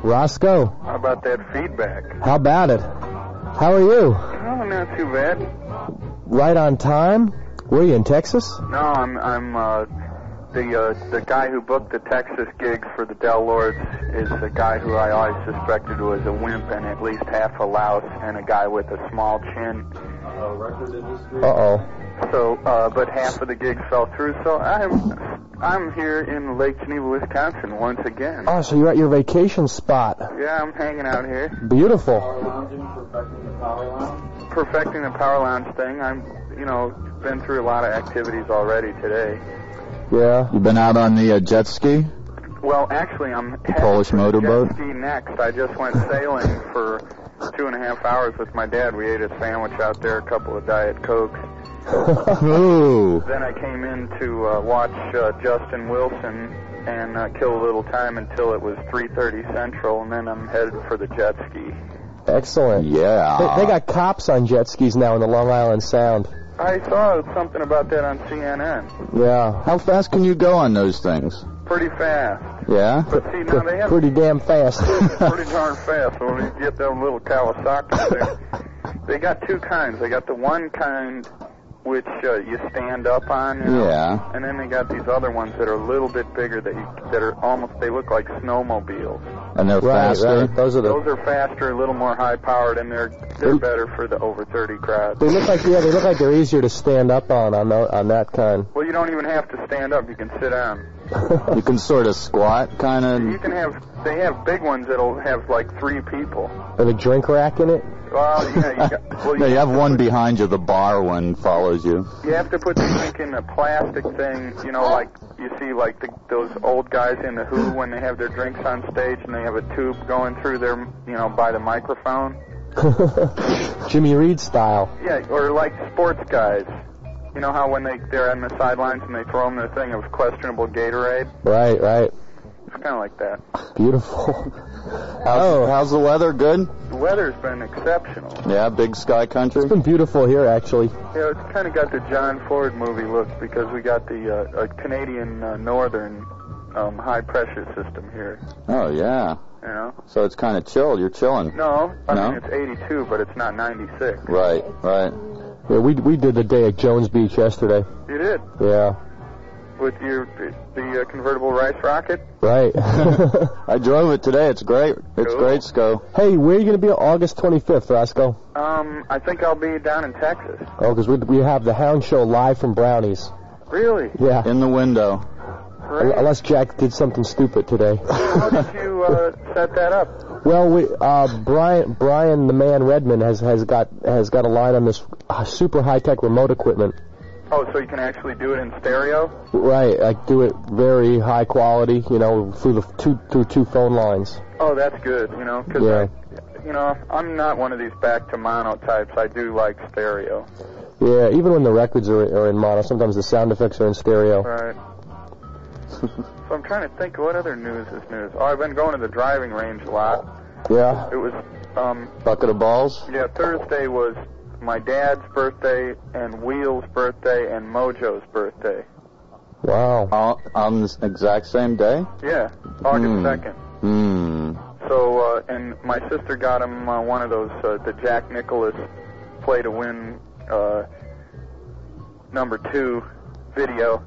Roscoe. How about that feedback? How about it? How are you? Oh, not too bad. Right on time? Were you in Texas? No, I'm the guy who booked the Texas gigs for the Del Lords is a guy who I always suspected was a wimp and at least half a louse and a guy with a small chin. Record industry. Uh-oh. So, but half of the gigs fell through. So I'm here in Lake Geneva, Wisconsin once again. Oh, so you're at your vacation spot. Yeah, I'm hanging out here. Beautiful. Power lounging, perfecting the power lounge. Perfecting the power lounge thing. I'm, been through a lot of activities already today. Yeah. You been out on the jet ski? Well, actually, I'm heading Polish for the motorboat? jet ski next. I just went sailing for 2.5 hours with my dad. We ate a sandwich out there, a couple of Diet Cokes. Ooh. Then I came in to watch Justin Wilson and kill a little time until it was 3:30 Central, and then I'm headed for the jet ski. Excellent. Yeah. They got cops on jet skis now in the Long Island Sound. I saw something about that on CNN. Yeah. How fast can you go on those things? Pretty fast. Yeah? But see, now they have Pretty damn fast. pretty darn fast. When you get them little Kawasaki's there, they got two kinds. They got the one kind which you stand up on, Yeah. and then they got these other ones that are a little bit bigger that are almost, they look like snowmobiles. And they're faster? Right. Those are faster, a little more high powered, and they're better for the over 30 crowd. They look like they're easier to stand up on that kind. Well, you don't even have to stand up; you can sit down. You can sort of squat, kind of. They have big ones that'll have like 3 people. With a drink rack in it. Well, yeah, You have one behind you. The bar one follows you. You have to put the drink in a plastic thing, like you see like those old guys in the Who when they have their drinks on stage and they have a tube going through their, by the microphone. Jimmy Reed style. Yeah, or like sports guys. You know how when they're on the sidelines and they throw them their thing of questionable Gatorade? Right. It's kind of like that. Beautiful. How's the weather? Good? The weather's been exceptional. Yeah, big sky country? It's been beautiful here, actually. Yeah, it's kind of got the John Ford movie look because we got the Canadian northern high pressure system here. Oh, yeah. So it's kind of chilled. You're chilling. No, I mean it's 82, but it's not 96. Right. Yeah, we did the day at Jones Beach yesterday. You did? Yeah. With the convertible rice rocket? Right. I drove it today. It's great. It's Cool. great, Sco. Hey, where are you going to be on August 25th, Roscoe? I think I'll be down in Texas. Oh, because we have the Hound Show live from Brownies. Really? Yeah. In the window. Great. Unless Jack did something stupid today. How did you set that up? Well, Brian the Man Redmond has got a line on this super high tech remote equipment. Oh, so you can actually do it in stereo? Right, like do it very high quality, through the two phone lines. Oh, that's good, because I'm not one of these back to mono types. I do like stereo. Yeah, even when the records are in mono, sometimes the sound effects are in stereo. Right. So I'm trying to think what other news is news. Oh, I've been going to the driving range a lot. Yeah. It was Bucket of balls? Yeah, Thursday was my dad's birthday and Wheel's birthday and Mojo's birthday. Wow. All on the exact same day? Yeah, August 2nd. So, and my sister got him one of those, the Jack Nicklaus Play to Win number 2 video.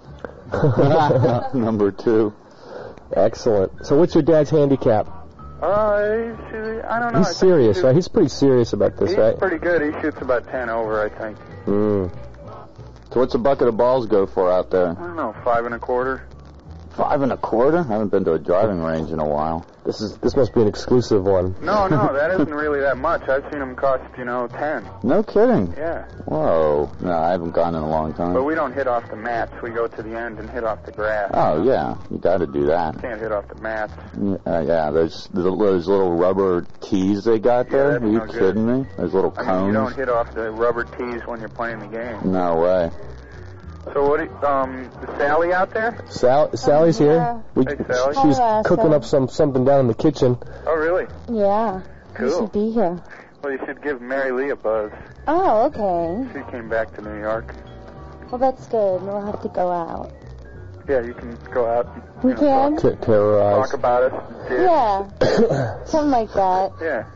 Number 2. Excellent. So what's your dad's handicap? I don't know. He's serious, right? He's pretty serious about this, right? He's pretty good. He shoots about 10 over, I think. So what's a bucket of balls go for out there? I don't know, 5 1/4. 5 1/4? I haven't been to a driving range in a while. This must be an exclusive one. No, that isn't really that much. I've seen them cost, 10. No kidding. Yeah. Whoa. No, I haven't gone in a long time. But we don't hit off the mats. We go to the end and hit off the grass. Oh, yeah. You got to do that. Can't hit off the mats. Yeah, those little rubber tees they got there. that's Are you no good. kidding me? Those little cones. I mean, you don't hit off the rubber tees when you're playing the game. No way. So what? Is Sally out there? Sally's here. Hey, Sally. She's cooking up something down in the kitchen. Oh, really? Yeah. Cool. You should be here. Well, you should give Mary Lee a buzz. Oh, okay. She came back to New York. Well, that's good. We'll have to go out. Yeah, you can go out. We can? Terrorize. Talk about us. Yeah. Something like that. Yeah.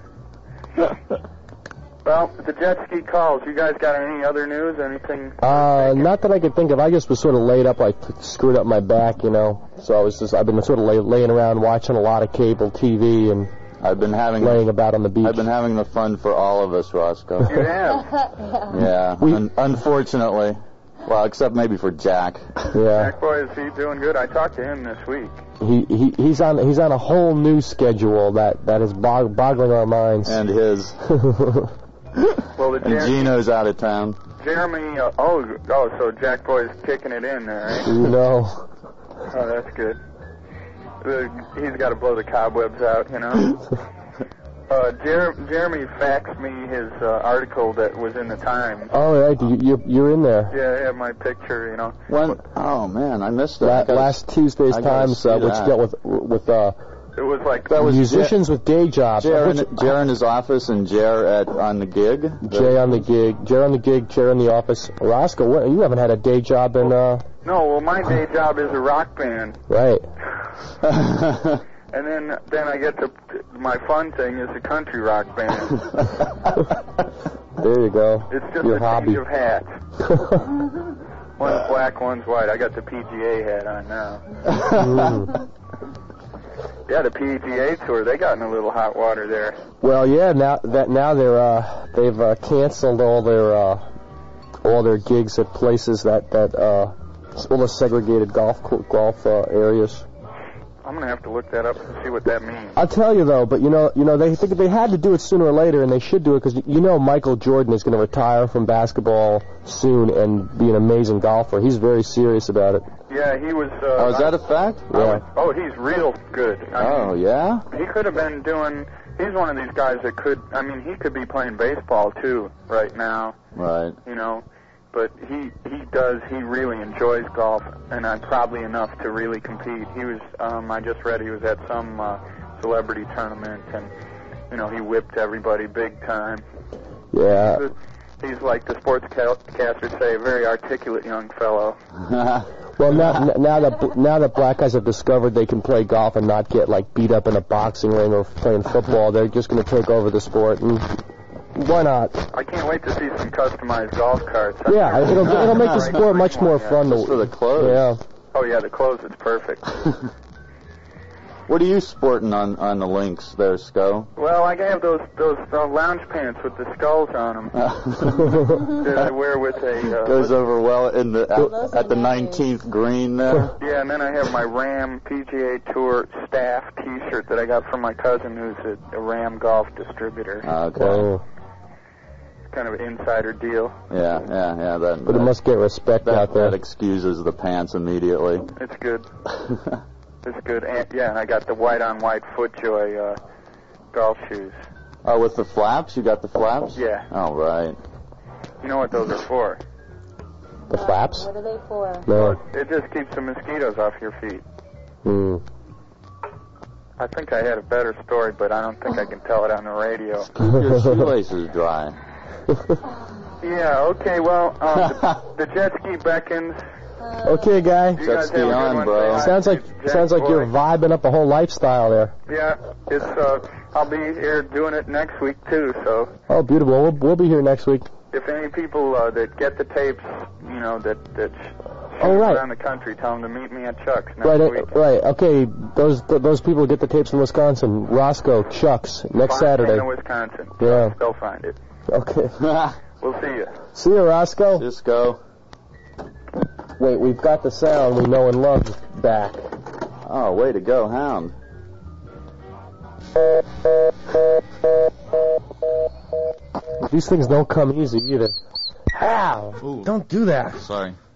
Well, the jet ski calls. You guys got any other news? Anything? Not that I could think of. I just was sort of laid up. I screwed up my back, you know. So I've been sort of laying around watching a lot of cable TV and laying about on the beach. I've been having the fun for all of us, Roscoe. You have? Yeah. Unfortunately. Well, except maybe for Jack. Yeah. Jack boy, is he doing good? I talked to him this week. He's on a whole new schedule that is boggling our minds. And his. Well, and Gino's out of town. Jeremy, so Jack Boy's kicking it in there, right? You know. Oh, that's good. He's got to blow the cobwebs out, you know. Jeremy faxed me his article that was in the Times. Oh, right, you're in there. Yeah, I have my picture, you know. Oh man, I missed that. Last Tuesday's Times, which dealt with it was like musicians with day jobs. Jer in his office and Jer on the gig. Jer on the gig, Jer in the office. Roscoe, you haven't had a day job in. No, well, my day job is a rock band. Right. And then I get to my fun thing is a country rock band. There you go. It's just your a hobby. change of hats. One's black, one's white. I got the PGA hat on now. Yeah, the PGA tour, they got in a little hot water there. Well, yeah, now they've canceled all their gigs at places that all the segregated golf areas. I'm gonna have to look that up and see what that means. I'll tell you though, but you know they think they had to do it sooner or later, and they should do it because Michael Jordan is going to retire from basketball soon and be an amazing golfer. He's very serious about it. Yeah, he was. Is that a fact? Yeah. He's real good. I mean, yeah. He could have been doing. He's one of these guys that could. I mean, he could be playing baseball too right now. Right. You know. But he really enjoys golf, and probably enough to really compete. He was, I just read he was at some celebrity tournament, and, he whipped everybody big time. Yeah. He's like the sportscasters say, a very articulate young fellow. Well, now that black guys have discovered they can play golf and not get, beat up in a boxing ring or playing football, they're just going to take over the sport, and why not? I can't wait to see some customized golf carts. Yeah, it'll make the sport much more fun. Just for the clothes. Yeah. Oh yeah, the clothes is perfect. What are you sporting on the links there, Sco? Well, I have those lounge pants with the skulls on them that I wear with a. Goes over well at the 19th green there. Yeah, and then I have my Ram PGA Tour staff T-shirt that I got from my cousin, who's a Ram golf distributor. Okay. Oh. Kind of an insider deal. Yeah. But it must get respect out there. That excuses the pants immediately. It's good. It's good. And I got the white-on-white FootJoy golf shoes. Oh, with the flaps? You got the flaps? Yeah. Oh, right. You know what those are for? The flaps? What are they for? No. It just keeps the mosquitoes off your feet. I think I had a better story, but I don't think I can tell it on the radio. Keep your shoelaces dry. Yeah, okay, well, the jet ski beckons. Okay, guy. Jet ski on, bro. Sounds like you're vibing up a whole lifestyle there. Yeah, it's I'll be here doing it next week too. So. Oh, beautiful. We'll be here next week. If any people that get the tapes, that Oh, right. around the country, tell them to meet me at Chuck's next week. Right. Okay, those people get the tapes in Wisconsin. Roscoe, Chuck's, next Saturday. Wisconsin. Yeah. They'll find it. Okay. We'll see you. See you, Roscoe. Cisco. Wait, we've got the sound we know and love back. Oh, way to go, Hound. These things don't come easy either. Ow! Ooh. Don't do that. Sorry.